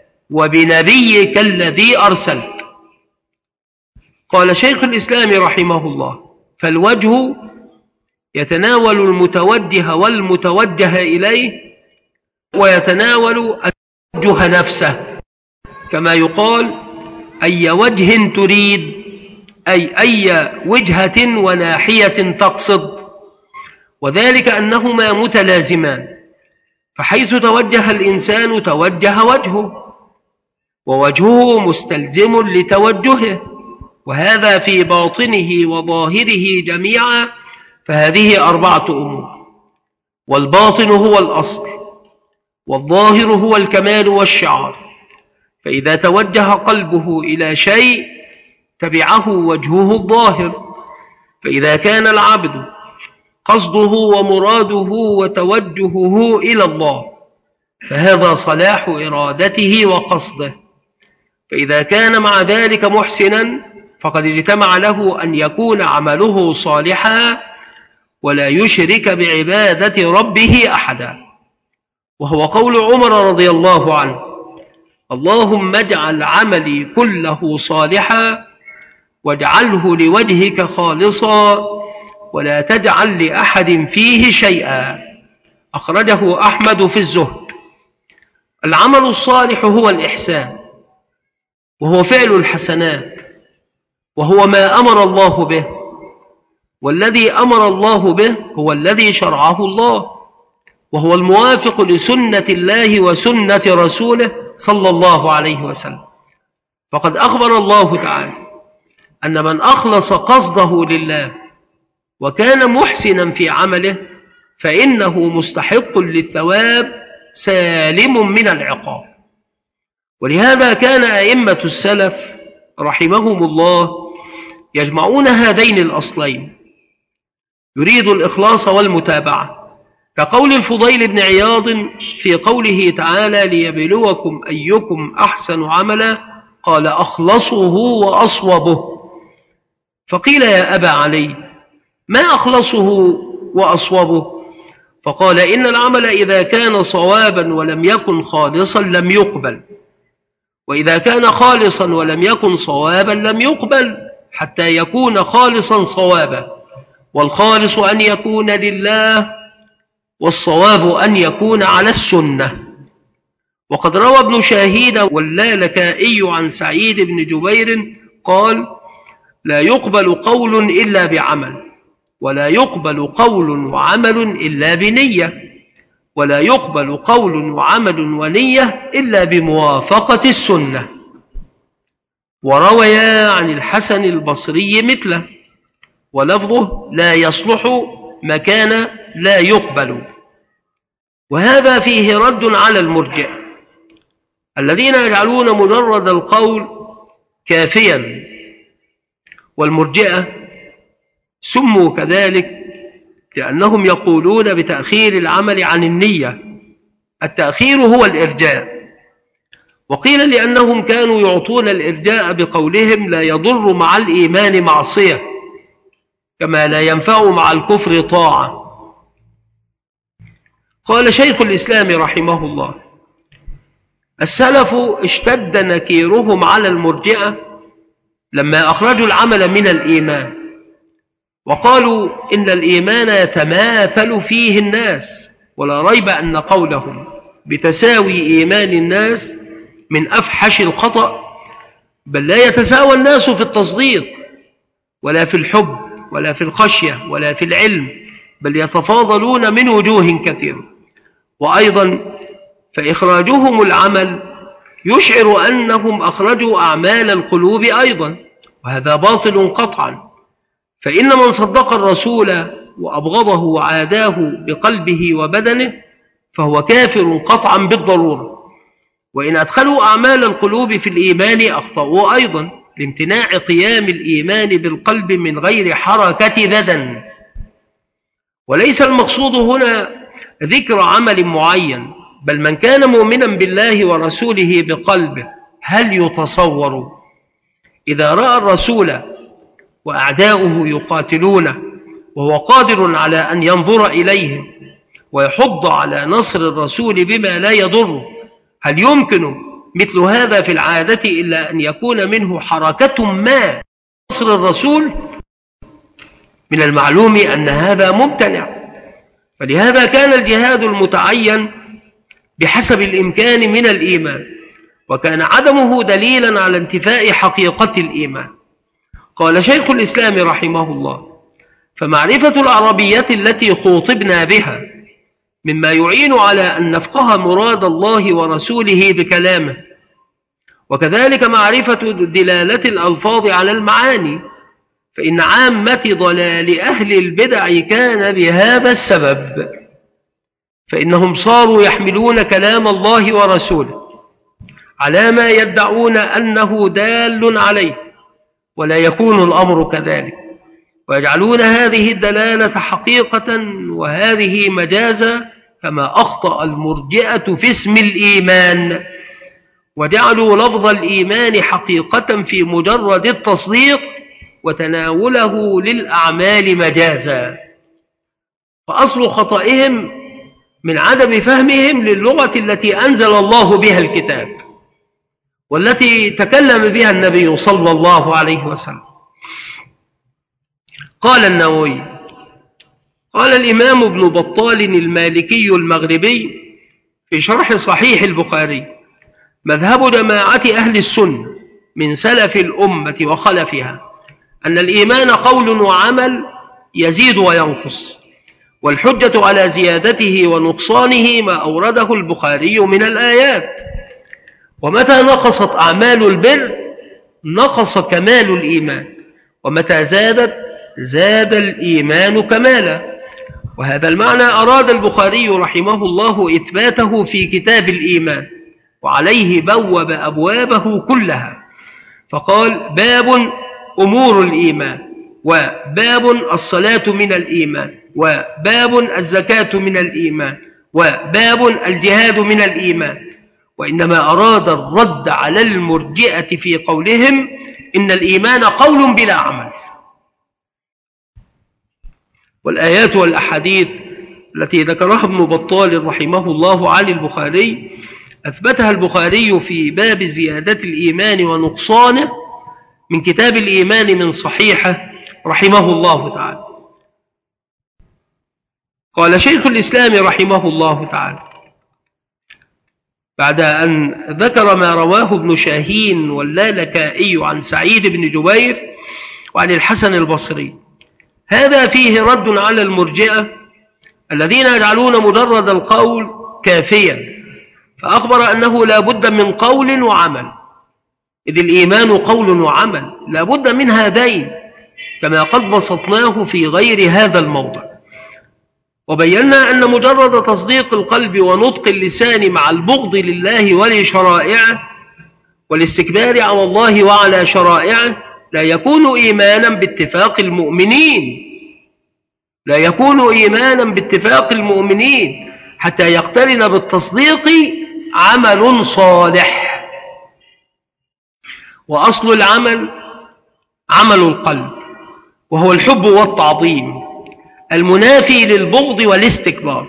وبنبيك الذي أرسلت. قال شيخ الإسلام رحمه الله: فالوجه يتناول المتوجه والمتوجه إليه، ويتناول التوجه نفسه، كما يقال: أي وجه تريد، أي وجهة وناحية تقصد، وذلك أنهما متلازمان، فحيث توجه الإنسان توجه وجهه، ووجهه مستلزم لتوجهه، وهذا في باطنه وظاهره جميعا. فهذه 4 أمور: والباطن هو الأصل، والظاهر هو الكمال والشعار، فإذا توجه قلبه إلى شيء تبعه وجهه الظاهر، فإذا كان العبد قصده ومراده وتوجهه إلى الله فهذا صلاح إرادته وقصده، فإذا كان مع ذلك محسنا فقد اجتمع له أن يكون عمله صالحا ولا يشرك بعبادة ربه أحدا. وهو قول عمر رضي الله عنه: اللهم اجعل عملي كله صالحا واجعله لوجهك خالصا ولا تجعل لأحد فيه شيئا. أخرجه أحمد في الزهد. العمل الصالح هو الإحسان، وهو فعل الحسنات، وهو ما أمر الله به، والذي أمر الله به هو الذي شرعه الله، وهو الموافق لسنة الله وسنة رسوله صلى الله عليه وسلم. فقد أخبر الله تعالى أن من أخلص قصده لله وكان محسنا في عمله فإنه مستحق للثواب سالم من العقاب. ولهذا كان أئمة السلف رحمهم الله يجمعون هذين الأصلين، يريد الإخلاص والمتابعة، كقول الفضيل بن عياض في قوله تعالى: ليبلوكم أيكم أحسن عملا، قال: أخلصه وأصوبه. فقيل: يا أبا علي، ما أخلصه وأصوبه؟ فقال: إن العمل إذا كان صوابا ولم يكن خالصا لم يقبل، وإذا كان خالصا ولم يكن صوابا لم يقبل، حتى يكون خالصا صوابا، والخالص أن يكون لله، والصواب أن يكون على السنة. وقد روى ابن شاهين واللالكائي عن سعيد بن جبير قال: لا يقبل قول إلا بعمل، ولا يقبل قول وعمل إلا بنية، ولا يقبل قول وعمل ونية إلا بموافقة السنة. ورويا عن الحسن البصري مثله، ولفظه: لا يصلح مكان لا يقبل. وهذا فيه رد على المرجئة الذين يجعلون مجرد القول كافيا، والمرجئة سموا كذلك لأنهم يقولون بتأخير العمل عن النية. التأخير هو الإرجاء، وقيل لأنهم كانوا يعطون الإرجاء بقولهم: لا يضر مع الإيمان معصية كما لا ينفع مع الكفر طاعة. قال شيخ الإسلام رحمه الله: السلف اشتد نكيرهم على المرجئة لما أخرجوا العمل من الإيمان، وقالوا إن الإيمان يتماثل فيه الناس، ولا ريب أن قولهم بتساوي إيمان الناس من أفحش الخطأ، بل لا يتساوى الناس في التصديق ولا في الحب ولا في الخشية ولا في العلم، بل يتفاضلون من وجوه كثيرة. وأيضا فإخراجهم العمل يشعر أنهم أخرجوا أعمال القلوب أيضا، وهذا باطل قطعا، فإن من صدق الرسول وأبغضه وعاداه بقلبه وبدنه فهو كافر قطعا بالضرورة. وإن أدخلوا أعمال القلوب في الإيمان أخطأوا أيضا لامتناع قيام الإيمان بالقلب من غير حركة بدن. وليس المقصود هنا ذكر عمل معين، بل من كان مؤمنا بالله ورسوله بقلبه هل يتصور إذا رأى الرسول وأعداؤه يقاتلونه وهو قادر على أن ينظر إليهم ويحض على نصر الرسول بما لا يضر، هل يمكن مثل هذا في العادة إلا أن يكون منه حركة ما نصر الرسول؟ من المعلوم أن هذا ممتنع. فلهذا كان الجهاد المتعين بحسب الإمكان من الإيمان، وكان عدمه دليلا على انتفاء حقيقة الإيمان. قال شيخ الإسلام رحمه الله: فمعرفة العربية التي خوطبنا بها مما يعين على أن نفقه مراد الله ورسوله بكلامه، وكذلك معرفة دلالة الألفاظ على المعاني، فإن عامة ضلال أهل البدع كان بهذا السبب، فإنهم صاروا يحملون كلام الله ورسوله على ما يدعون أنه دال عليه، ولا يكون الأمر كذلك، ويجعلون هذه الدلالة حقيقة وهذه مجازا، كما أخطأ المرجئة في اسم الإيمان، وجعلوا لفظ الإيمان حقيقة في مجرد التصديق وتناوله للأعمال مجازا. فأصل خطئهم من عدم فهمهم للغة التي أنزل الله بها الكتاب والتي تكلم بها النبي صلى الله عليه وسلم. قال النووي: قال الإمام ابن بطال المالكي المغربي في شرح صحيح البخاري: مذهب جماعة أهل السنة من سلف الأمة وخلفها أن الإيمان قول وعمل يزيد وينقص، والحجة على زيادته ونقصانه ما أورده البخاري من الآيات، ومتى نقصت أعمال البر نقص كمال الإيمان، ومتى زادت زاد الإيمان كمالا. وهذا المعنى أراد البخاري رحمه الله إثباته في كتاب الإيمان، وعليه بوب أبوابه كلها، فقال: باب أمور الإيمان، وباب الصلاة من الإيمان، وباب الزكاة من الإيمان، وباب الجهاد من الإيمان. وإنما أراد الرد على المرجئة في قولهم إن الإيمان قول بلا عمل. والآيات والأحاديث التي ذكرها ابن بطال رحمه الله عن البخاري أثبتها البخاري في باب زيادة الإيمان ونقصانه من كتاب الإيمان من صحيحه رحمه الله تعالى. قال شيخ الإسلام رحمه الله تعالى بعد أن ذكر ما رواه ابن شاهين واللالكائي عن سعيد بن جبير وعن الحسن البصري: هذا فيه رد على المرجئة الذين يجعلون مجرد القول كافيا، فأخبر أنه لا بد من قول وعمل، إذ الإيمان قول وعمل لا بد من هذين، كما قد بسطناه في غير هذا الموضع. وبينا أن مجرد تصديق القلب ونطق اللسان مع البغض لله ولشرائعه والاستكبار على الله وعلى شرائعه لا يكون إيمانا باتفاق المؤمنين، لا يكون إيمانا باتفاق المؤمنين حتى يقترن بالتصديق عمل صالح. وأصل العمل عمل القلب، وهو الحب والتعظيم المنافي للبغض والاستكبار.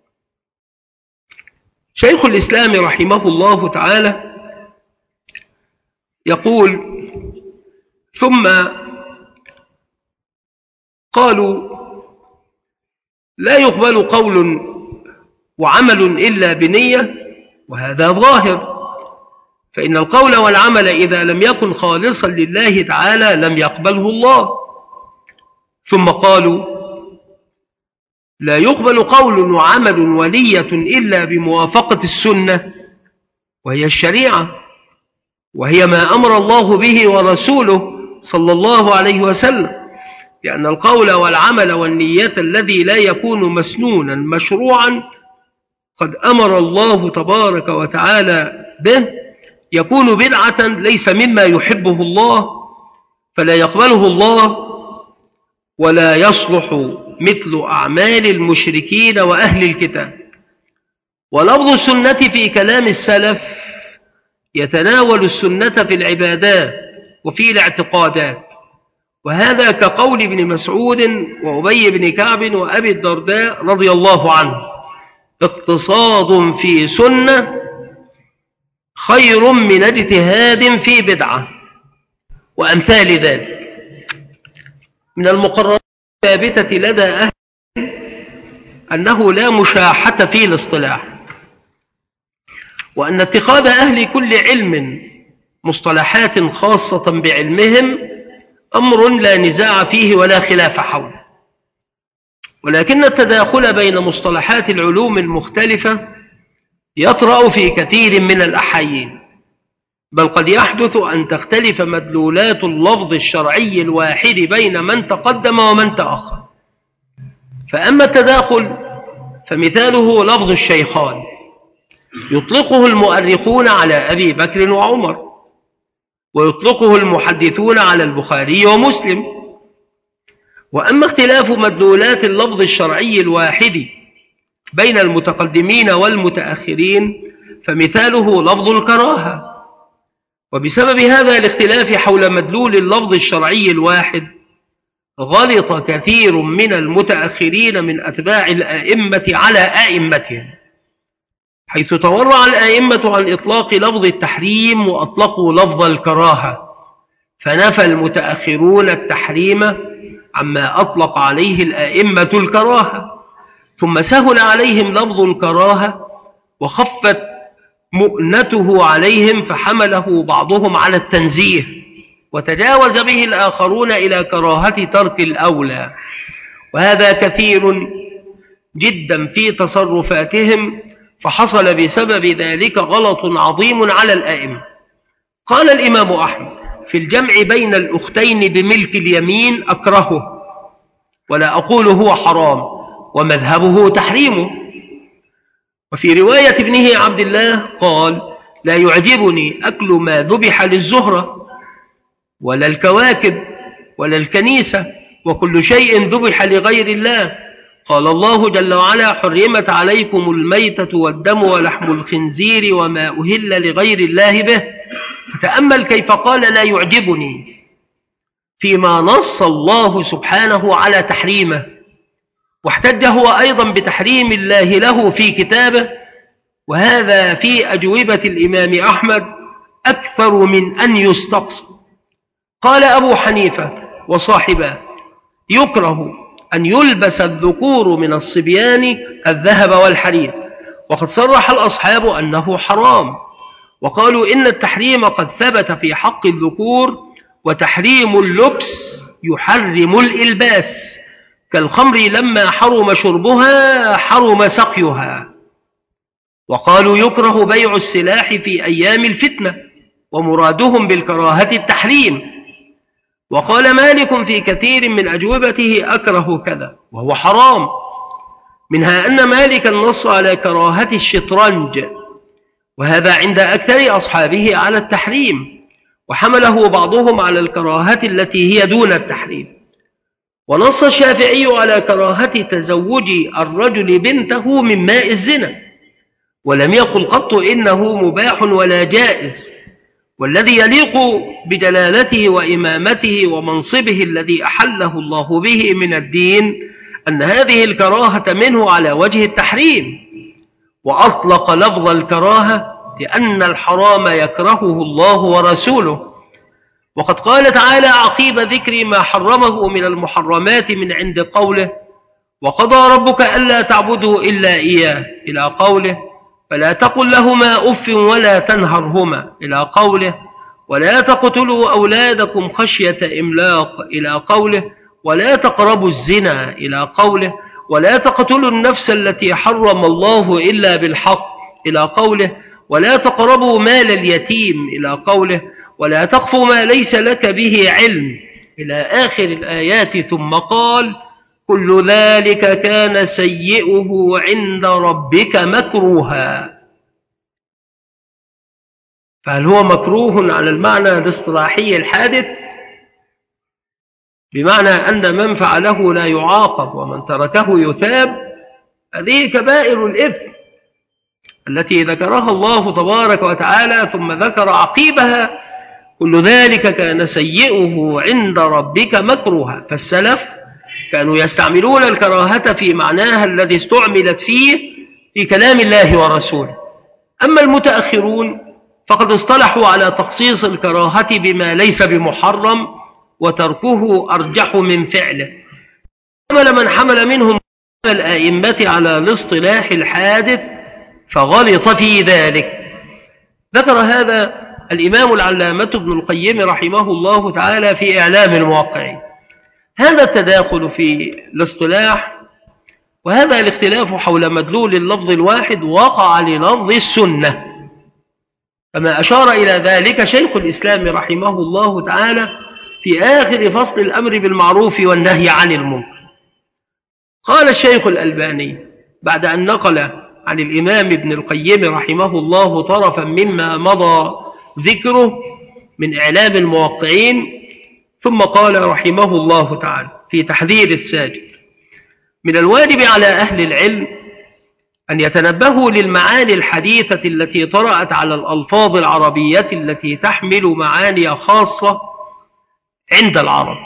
شيخ الإسلام رحمه الله تعالى يقول: ثم قالوا: لا يقبل قول وعمل إلا بنية، وهذا ظاهر، فإن القول والعمل إذا لم يكن خالصا لله تعالى لم يقبله الله. ثم قالوا: لا يقبل قول وعمل ونية إلا بموافقة السنة، وهي الشريعة، وهي ما أمر الله به ورسوله صلى الله عليه وسلم، لأن القول والعمل والنية الذي لا يكون مسنونا مشروعا قد أمر الله تبارك وتعالى به يكون بدعة ليس مما يحبه الله، فلا يقبله الله، ولا يصلح مثل أعمال المشركين وأهل الكتاب. ولفظ السنة في كلام السلف يتناول السنة في العبادات وفي الاعتقادات، وهذا كقول ابن مسعود وأبي بن كعب وأبي الدرداء رضي الله عنه: اقتصاد في سنة خير من اجتهاد في بدعة، وأمثال ذلك. من المقررات الثابتة لدى أهل أنه لا مشاحة في الاصطلاح، وأن اتخاذ أهل كل علم مصطلحات خاصة بعلمهم أمر لا نزاع فيه ولا خلاف حوله، ولكن التداخل بين مصطلحات العلوم المختلفة يطرأ في كثير من الأحايين، بل قد يحدث أن تختلف مدلولات اللفظ الشرعي الواحد بين من تقدم ومن تأخر. فأما التداخل فمثاله لفظ الشيخان، يطلقه المؤرخون على أبي بكر وعمر، ويطلقه المحدثون على البخاري ومسلم. وأما اختلاف مدلولات اللفظ الشرعي الواحد بين المتقدمين والمتأخرين فمثاله لفظ الكراهة. وبسبب هذا الاختلاف حول مدلول اللفظ الشرعي الواحد غلط كثير من المتأخرين من أتباع الآئمة على آئمتهم، حيث تورع الآئمة عن إطلاق لفظ التحريم وأطلقوا لفظ الكراهة، فنفى المتأخرون التحريم عما أطلق عليه الآئمة الكراهة، ثم سهل عليهم لفظ الكراهة وخفت مؤنته عليهم فحمله بعضهم على التنزيه، وتجاوز به الآخرون إلى كراهة ترك الأولى، وهذا كثير جدا في تصرفاتهم، فحصل بسبب ذلك غلط عظيم على الآئمة. قال الإمام أحمد في الجمع بين الأختين بملك اليمين: أكرهه ولا أقول هو حرام، ومذهبه تحريمه. وفي رواية ابنه عبد الله قال: لا يعجبني أكل ما ذبح للزهرة ولا الكواكب ولا الكنيسة وكل شيء ذبح لغير الله. قال الله جل وعلا: حرمت عليكم الميتة والدم ولحم الخنزير وما أهل لغير الله به. فتأمل كيف قال لا يعجبني فيما نص الله سبحانه على تحريمه، واحتج هو أيضا بتحريم الله له في كتابه، وهذا في أجوبة الإمام أحمد أكثر من أن يستقصى. قال أبو حنيفة وصاحبه: يكره أن يلبس الذكور من الصبيان الذهب والحرير، وقد صرح الأصحاب أنه حرام، وقالوا إن التحريم قد ثبت في حق الذكور، وتحريم اللبس يحرم الإلباس، كالخمر لما حرم شربها حرم سقيها. وقالوا يكره بيع السلاح في أيام الفتنة، ومرادهم بالكراهة التحريم. وقال مالك في كثير من أجوبته: أكره كذا وهو حرام، منها أن مالكا نص على كراهة الشطرنج، وهذا عند أكثر أصحابه على التحريم، وحمله بعضهم على الكراهة التي هي دون التحريم. ونص الشافعي على كراهة تزوج الرجل بنته من ماء الزنا، ولم يقل قط إنه مباح ولا جائز، والذي يليق بجلالته وإمامته ومنصبه الذي أحله الله به من الدين أن هذه الكراهة منه على وجه التحريم، وأطلق لفظ الكراهة لأن الحرام يكرهه الله ورسوله. وقد قال تعالى عقيب ذكر ما حرمه من المحرمات من عند قوله: وقضى ربك ألا تعبدوا إلا إياه، إلى قوله: فلا تقل لهما أف ولا تنهرهما إلى قوله ولا تقتلوا أولادكم خشية إملاق إلى قوله ولا تقربوا الزنا إلى قوله ولا تقتلوا النفس التي حرم الله إلا بالحق إلى قوله ولا تقربوا مال اليتيم إلى قوله ولا تقف ما ليس لك به علم إلى آخر الآيات. ثم قال كل ذلك كان سيئه عند ربك مكروها. فهل هو مكروه على المعنى الاصطلاحي الحادث، بمعنى أن من فعله لا يعاقب ومن تركه يثاب؟ هذه كبائر الإثم التي ذكرها الله تبارك وتعالى، ثم ذكر عقيبها كل ذلك كان سيئه عند ربك مكروها. فالسلف كانوا يستعملون الكراهة في معناها الذي استعملت فيه في كلام الله ورسوله. أما المتأخرون فقد اصطلحوا على تخصيص الكراهة بما ليس بمحرم وتركه أرجح من فعله. حمل من حمل منهم الآئمة على الاصطلاح الحادث فغلط في ذلك. ذكر هذا الإمام العلامة ابن القيم رحمه الله تعالى في إعلام الموقعين. هذا التداخل في الاصطلاح وهذا الاختلاف حول مدلول اللفظ الواحد وقع للفظ السنة، كما أشار إلى ذلك شيخ الإسلام رحمه الله تعالى في آخر فصل الأمر بالمعروف والنهي عن المنكر. قال الشيخ الألباني بعد أن نقل عن الإمام ابن القيم رحمه الله طرفا مما مضى ذكره من إعلام الموقعين، ثم قال رحمه الله تعالى في تحذير الساجد: من الواجب على أهل العلم أن يتنبهوا للمعاني الحديثة التي طرأت على الألفاظ العربية التي تحمل معاني خاصة عند العرب،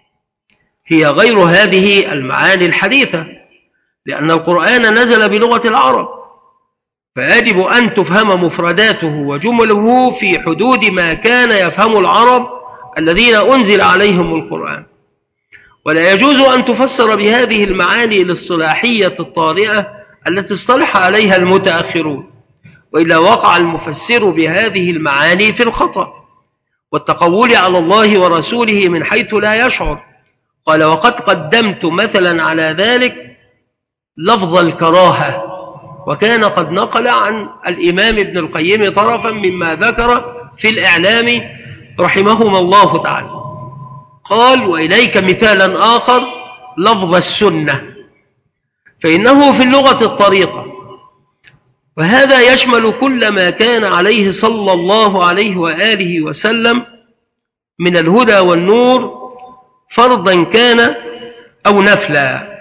هي غير هذه المعاني الحديثة، لأن القرآن نزل بلغة العرب، فيجب أن تفهم مفرداته وجمله في حدود ما كان يفهم العرب الذين أنزل عليهم القرآن، ولا يجوز أن تفسر بهذه المعاني الاصطلاحية الطارئة التي اصطلح عليها المتأخرون، وإلا وقع المفسر بهذه المعاني في الخطأ والتقول على الله ورسوله من حيث لا يشعر. قال: وقد قدمت مثلا على ذلك لفظ الكراهة، وكان قد نقل عن الإمام ابن القيم طرفا مما ذكر في الإعلام رحمهما الله تعالى. قال: وإليك مثالا آخر لفظ السنة، فإنه في اللغة الطريقة، وهذا يشمل كل ما كان عليه صلى الله عليه وآله وسلم من الهدى والنور، فرضا كان أو نفلا.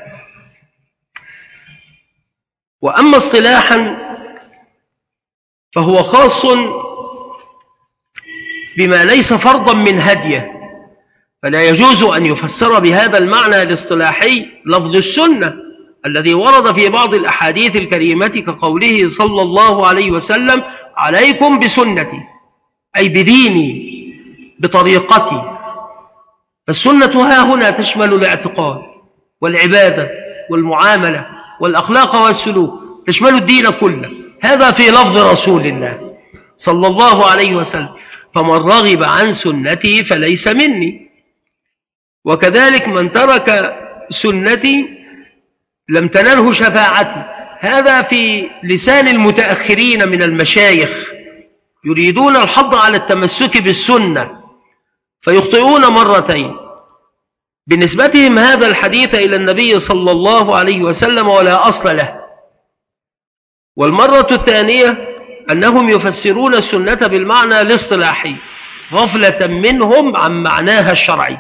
وأما اصطلاحا فهو خاص بما ليس فرضا من هديه، فلا يجوز أن يفسر بهذا المعنى الاصطلاحي لفظ السنة الذي ورد في بعض الأحاديث الكريمة كقوله صلى الله عليه وسلم: عليكم بسنتي، أي بديني بطريقتي. فالسنة ها هنا تشمل الاعتقاد والعبادة والمعاملة والأخلاق والسلوك، تشمل الدين كله. هذا في لفظ رسول الله صلى الله عليه وسلم: فمن رغب عن سنتي فليس مني. وكذلك من ترك سنتي لم تنله شفاعتي. هذا في لسان المتأخرين من المشايخ، يريدون الحض على التمسك بالسنة فيخطئون مرتين: بنسبتهم هذا الحديث إلى النبي صلى الله عليه وسلم ولا أصل له، والمرة الثانية أنهم يفسرون السنة بالمعنى الاصطلاحي غفلة منهم عن معناها الشرعي.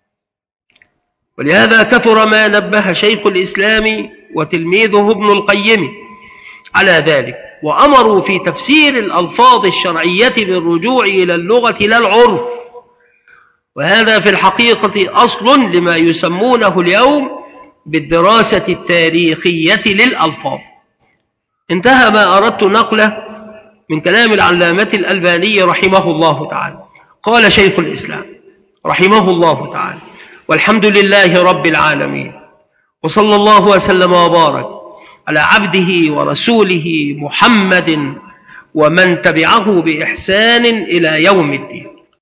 ولهذا كثر ما نبه شيخ الإسلام وتلميذه ابن القيم على ذلك، وأمروا في تفسير الألفاظ الشرعية بالرجوع إلى اللغة لا العرف، وهذا في الحقيقة أصل لما يسمونه اليوم بالدراسة التاريخية للألفاظ. انتهى ما أردت نقله من كلام العلامة الألباني رحمه الله تعالى. قال شيخ الإسلام رحمه الله تعالى: والحمد لله رب العالمين، وصلى الله وسلم وبارك على عبده ورسوله محمد ومن تبعه بإحسان إلى يوم الدين.